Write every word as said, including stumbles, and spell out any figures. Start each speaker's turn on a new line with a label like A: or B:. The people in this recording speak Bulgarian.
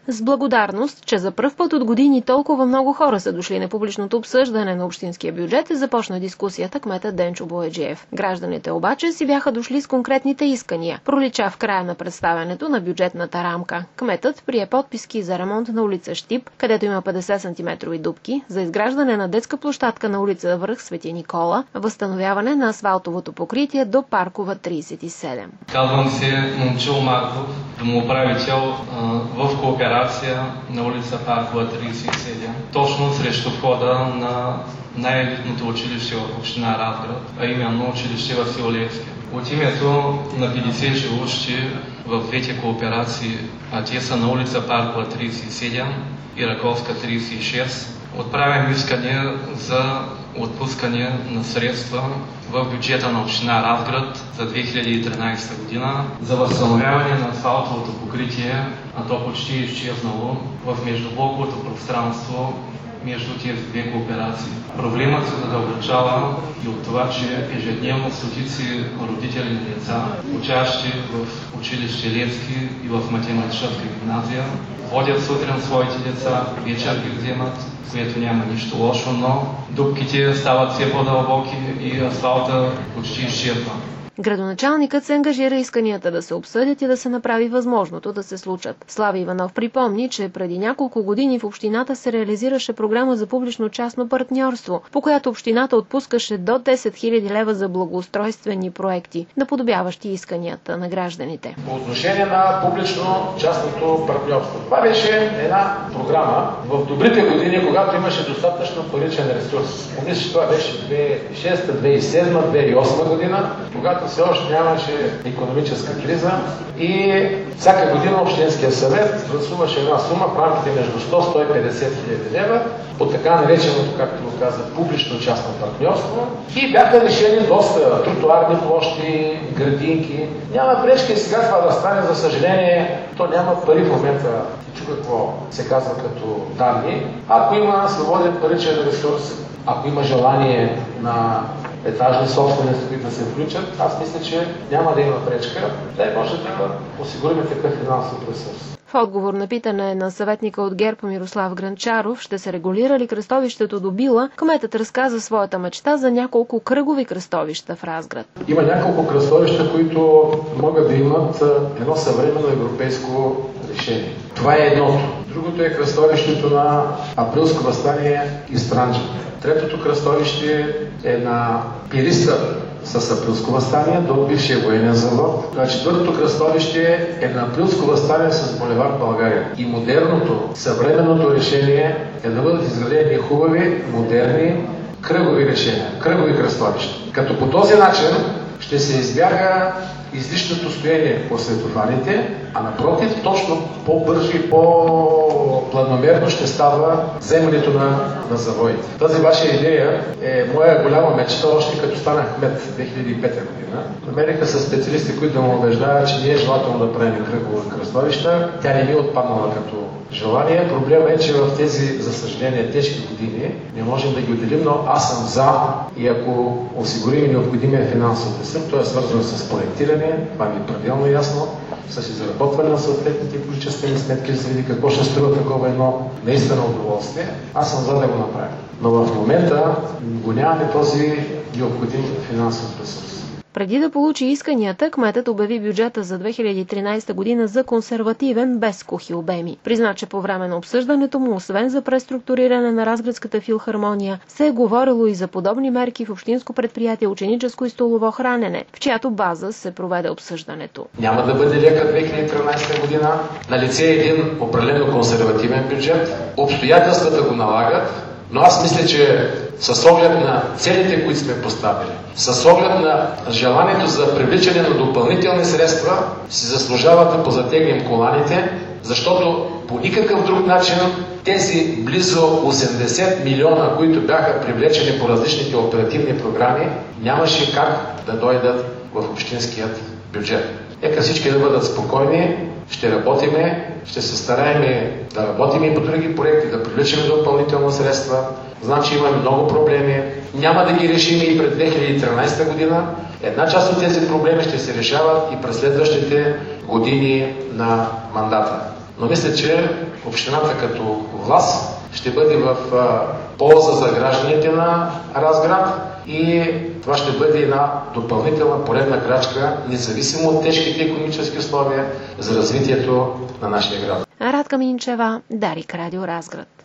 A: С благодарност, че за пръв път от години толкова много хора са дошли на публичното обсъждане на общинския бюджет, започна дискусията кметът Денчо Бояджиев. Гражданите обаче си бяха дошли с конкретните искания. Пролича в края на представянето на бюджетната рамка. Кметът прие подписки за ремонт на улица Щип, където има петдесет сантиметрови дупки, за изграждане на детска площадка на улица Връх Свети Никола, възстановяване на асфалтовото покритие до Паркова тридесет и седем.
B: Казвам се Момчил Марков, домоуправител в кооперация на улица Паркова тридесет и седем, точно срещу входа на най-елитното училище в община Разград, а именно училище Васил Левски. От името на петдесет живущи в двете кооперации, а те са на улица Паркова тридесет и седем и Раковска тридесет и шест, отправям искане за отпускане на средства в бюджета на община Разград за две хиляди и тринадесета година за възстановяване на асфалтовото покритие, а то почти е изчезнало в междублоковото пространство между тези две кооперации. Проблемът се задълбочава и от това, че ежедневно стотици родители на деца, учащи в училище Левски и в математическа гимназия, водят сутрин своите деца, вечер ги вземат, което няма нищо лошо, но дупките стават все по-дълбоки и асфалта почти изчезва.
A: Градоначалникът се ангажира исканията да се обсъдят и да се направи възможното да се случат. Слави Иванов припомни, че преди няколко години в общината се реализираше програма за публично-частно партньорство, по която общината отпускаше до десет хиляди лева за благоустройствени проекти, наподобяващи исканията на гражданите.
C: По отношение на публично-частното партньорство. Това беше една програма в добрите години, когато имаше достатъчно паричен ресурс. Помисля, че това беше две хиляди и шеста, две хиляди и седма, две хиляди и осма година, когато все още нямаше икономическа криза и всяка година Общинския съвет гласуваше една сума в рамките между сто и сто и петдесет хиляди лева по така нареченото, както го каза, публично-частно партньорство и бяха решени доста тротуарни площи, градинки. Няма пречка и сега това да стане, за съжаление, то няма пари в момента. Чу какво се казва като данни. Ако има свободен паричен ресурс, ако има желание на етажни собственици, които да се включат, аз мисля, че няма да има пречка. Дай може да осигурим такъв финансов ресурс.
A: В отговор на питане на съветника от ГЕРБ Мирослав Гранчаров, ще се регулира ли кръстовището до Била, кметът разказа своята мечта за няколко кръгови кръстовища в Разград.
C: Има няколко кръстовища, които могат да имат едно съвременно европейско решение. Това е едното. Другото е кръстовището на Априлско въстание и Странджа. Третото кръстовище е на Пирисър с Априлско въстание до бившия военен завод. Четвъртото кръстовище е на Априлско въстание с булевард България. И модерното, съвременното решение е да бъдат изградени хубави, модерни, кръгови решения, кръгови кръстовища. Като по този начин ще се избяга излишното стояние по светофарите, а напротив, точно по-бързо и по-планомерно ще става вземането на, на завоите. Тази ваша идея е моя голяма мечта, още като станах кмет две хиляди и пета година. Намериха се специалисти, които да му убеждават, че не е желателно да правим кръгови кръстовища. Тя не ми е отпаднала като желание. Проблемът е, че в тези, за съжаление, тежки години не можем да ги отделим, но аз съм за и ако осигурим необходимия финансов ресурс, то е свързано с проектиране, това ми е пределно ясно, с изработване на съответните количествени сметки, за да види какво ще струва такова едно наистина удоволствие. Аз съм за да го направя. Но в момента го нямаме този необходим финансов ресурс.
A: Преди да получи исканията, кметът обяви бюджета за две хиляди и тринадесета година за консервативен, без кухи обеми. Призна, че по време на обсъждането му, освен за преструктуриране на Разградската филхармония, се е говорило и за подобни мерки в общинско предприятие ученическо и столово хранене, в чиято база се проведе обсъждането.
C: Няма да бъде лека две хиляди и тринадесета година. Налице е един определено консервативен бюджет. Обстоятелствата го налагат, но аз мисля, че с оглед на целите, които сме поставили, с оглед на желанието за привличане на допълнителни средства, си заслужава да позатегнем коланите, защото по никакъв друг начин тези близо осемдесет милиона, които бяха привлечени по различните оперативни програми, нямаше как да дойдат в общинският бюджет. Нека всички да бъдат спокойни, ще работиме, ще се стараем да работим и по други проекти, да привличаме допълнително средства. Значи имаме много проблеми. Няма да ги решим и през две хиляди и тринадесета година. Една част от тези проблеми ще се решават и през следващите години на мандата. Но мисля, че общината като власт ще бъде в полза за гражданите на Разград и това ще бъде една допълнителна поредна крачка, независимо от тежките икономически условия, за развитието на нашия град.
A: Радка Минчева, Дарик, Радио Разград.